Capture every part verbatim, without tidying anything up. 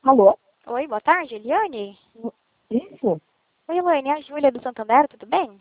Alô? Oi, boa tarde, Eliane. Isso? Oi, Eliane, é a Júlia do Santander, tudo bem?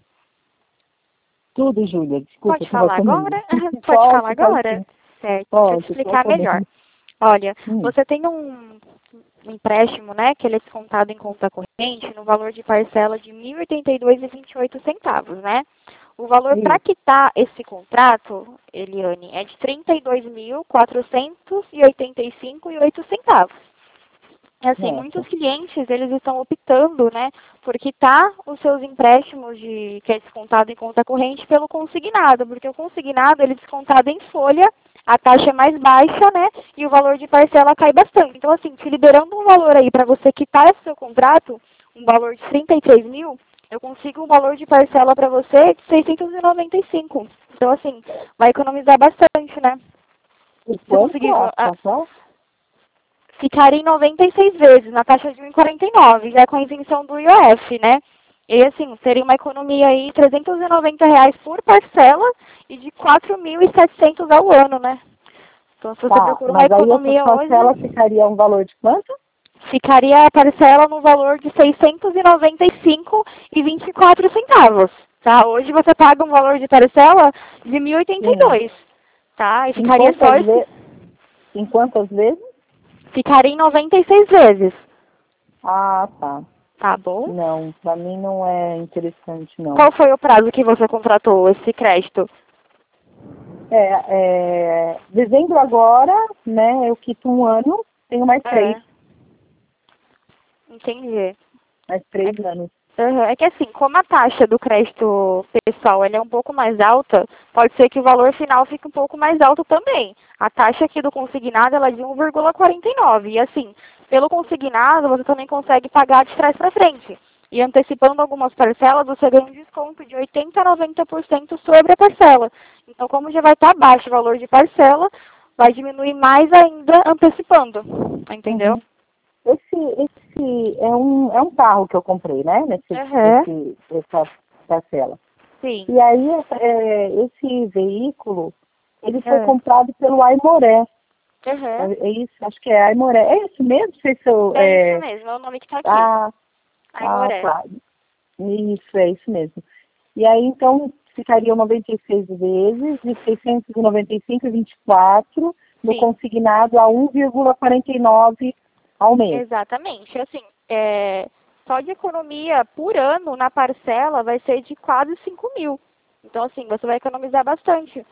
Tudo, Júlia. Desculpa, Pode eu tava falar comigo. agora? Pode falar Pode, pode agora? sim. Certo, deixa eu te Pode, pode explicar melhor. poder. Olha, Hum, você tem um, um empréstimo, né, que ele é descontado em conta corrente no valor de parcela de mil e oitenta e dois reais e vinte e oito centavos, né? O valor para isso. quitar esse contrato, Eliane, é de trinta e dois mil quatrocentos e oitenta e cinco reais e oito centavos. Assim, muitos Nossa. clientes, eles estão optando, né, por quitar os seus empréstimos de que é descontado em conta corrente pelo consignado, porque o consignado, ele é descontado em folha, a taxa é mais baixa, né, e o valor de parcela cai bastante. Então, assim, te liberando um valor aí para você quitar esse seu contrato, um valor de trinta e três mil, eu consigo um valor de parcela para você de seiscentos e noventa e cinco. Então, assim, vai economizar bastante, né? E Se quanto conseguir, a ah, situação? ficaria em noventa e seis vezes, na taxa de um vírgula quarenta e nove, já com a isenção do I O F, né? E assim, seria uma economia aí trezentos e noventa reais por parcela e de quatro mil e setecentos ao ano, né? Então, se você Tá, procura uma mas aí essa economia hoje, parcela ficaria um valor de quanto? ficaria a parcela no valor de seiscentos e noventa e cinco reais e vinte e quatro centavos, tá? Hoje você paga um valor de parcela de mil e oitenta e Sim. dois, tá? E Em ficaria só quantas, esse, ve... em quantas vezes? ficaria em noventa e seis vezes, Ah, tá. tá bom? Não, pra mim não é interessante, não. Qual foi o prazo que você contratou esse crédito? É, é, dezembro agora, né, eu quito um ano, tenho mais três, É, entendi. mais É, três anos. uhum. É que assim, como a taxa do crédito pessoal ela é um pouco mais alta, pode ser que o valor final fique um pouco mais alto também. A taxa aqui do consignado ela é de um vírgula quarenta e nove. E assim, pelo consignado você também consegue pagar de trás para frente. E antecipando algumas parcelas, você ganha um desconto de oitenta a noventa por cento sobre a parcela. Então, como já vai estar baixo o valor de parcela, vai diminuir mais ainda antecipando. Entendeu? Uhum. Esse, esse é um, é um carro que eu comprei, né? Nesse, Uhum. nesse, essa parcela. Sim. E aí, é, esse veículo, ele foi É. comprado pelo Aimoré. É, Uhum. é isso, acho que é Aimoré. É isso mesmo? Não sei se eu, É isso é, mesmo, é o nome que tá aqui. ah, ah, Aimoré. tá. Isso, é isso mesmo. E aí, então, ficaria noventa e seis vezes, de seiscentos e noventa e cinco e vinte e quatro, no Sim, consignado a um vírgula quarenta e nove ao mês. exatamente. Assim, é, só de economia por ano na parcela vai ser de quase cinco mil. Então, assim, você vai economizar bastante.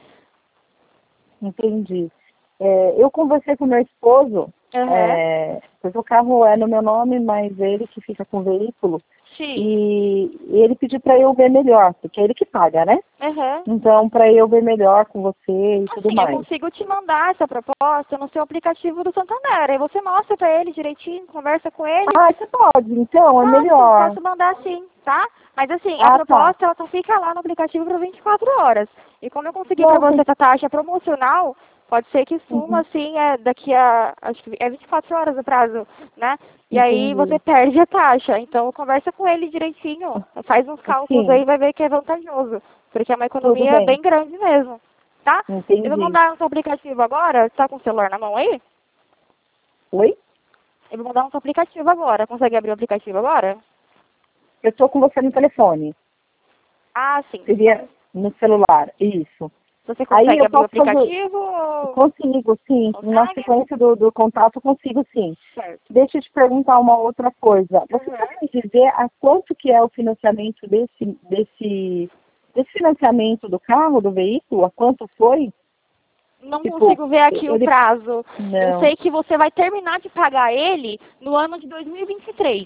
Entendi. É, eu conversei com meu esposo, Aham. é, porque o carro é no meu nome, mas é ele que fica com o veículo, Sim. e, e ele pediu para eu ver melhor, porque é ele que paga, né? Aham. Então, para eu ver melhor com você e tudo Assim, eu mais. consigo te mandar essa proposta no seu aplicativo do Santander. Aí você mostra pra ele direitinho, conversa com ele. Ah, você pode, então, é Posso, melhor. posso mandar sim, tá? Mas assim, a Ah, tá. proposta ela só fica lá no aplicativo por vinte e quatro horas. E como eu consegui para Não, você tem... essa taxa promocional, pode ser que suma Uhum, assim, é, daqui a, acho que é vinte e quatro horas o prazo, né? E aí você entendi. perde a taxa. Então conversa com ele direitinho, faz uns cálculos Sim, aí e vai ver que é vantajoso. Porque é uma tudo economia bem, bem grande mesmo, tá? Eu vou entendi. mandar um aplicativo agora, tá com o celular na mão aí? Oi? Eu vou mandar um aplicativo agora. Consegue abrir o aplicativo agora? Eu estou com você no telefone. Ah, sim. Seria no celular, isso. Você Aí consegue eu abrir o posso fazer, aplicativo ou... consigo, sim. Na Consegue? sequência do, do contato, consigo, sim. Certo. Deixa eu te perguntar uma outra coisa. Você sabe Uhum. me dizer a quanto que é o financiamento desse, desse, desse financiamento do carro, do veículo? A quanto foi? Não Tipo, consigo ver aqui o ele... prazo. Eu Não, sei que você vai terminar de pagar ele no ano de dois mil e vinte e três.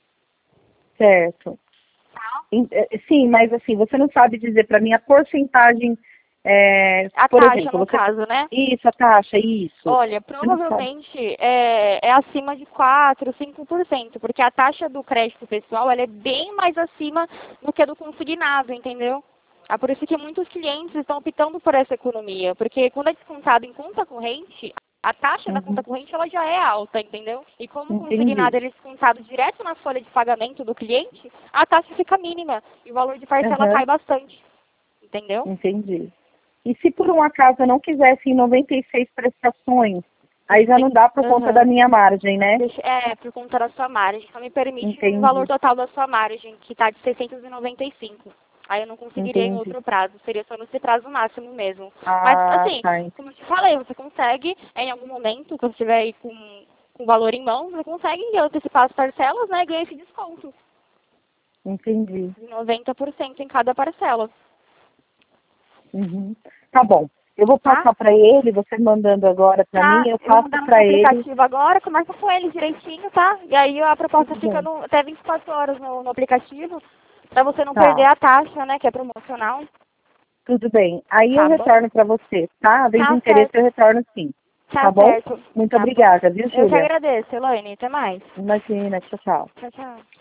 certo. Em- eh, Sim, mas assim, você não sabe dizer para mim a porcentagem, é, A por taxa, exemplo, no você... caso, né? Isso, a taxa, isso. Olha, Você não sabe. provavelmente é, é acima de quatro, cinco por cento, porque a taxa do crédito pessoal ela é bem mais acima do que a do consignado, entendeu? É por isso que muitos clientes estão optando por essa economia, porque quando é descontado em conta corrente, a taxa da conta Uhum, corrente ela já é alta, entendeu? E como o consignado entendi. ele é descontado direto na folha de pagamento do cliente, a taxa fica mínima e o valor de parcela Uhum, cai bastante, entendeu? entendi. E se por um acaso eu não quisesse em noventa e seis prestações, Aí já não dá por conta Uhum. da minha margem, né? Deixa- É, por conta da sua margem. Só me permite Entendi. o valor total da sua margem, que está de seiscentos e noventa e cinco. Aí eu não conseguiria em Entendi. outro prazo. Seria só nesse prazo máximo mesmo. Mas, Ah, assim, tá. como eu te falei, você consegue, em algum momento, quando estiver aí com, com o valor em mãos, você consegue antecipar as parcelas, né? E ganhar esse desconto Entendi. de noventa por cento em cada parcela. Uhum. Tá bom. Eu vou Tá? passar para ele, você mandando agora para mim, Tá, eu eu vou passo mandar no seu para ele. aplicativo agora, conversa com ele direitinho, tá? E aí a proposta Tudo fica bem. no, até vinte e quatro horas no, no aplicativo, pra você não perder Tá, a taxa, né, que é promocional. tudo bem. Aí eu Tá bom? retorno para você, tá? Havendo Tá interesse, certo, eu retorno sim. tá Tá bom? certo. Muito Tá bom. obrigada, viu, Eu que Júlia? agradeço, Elaine. Até mais. Imagina, tchau, tchau. Tchau, tchau.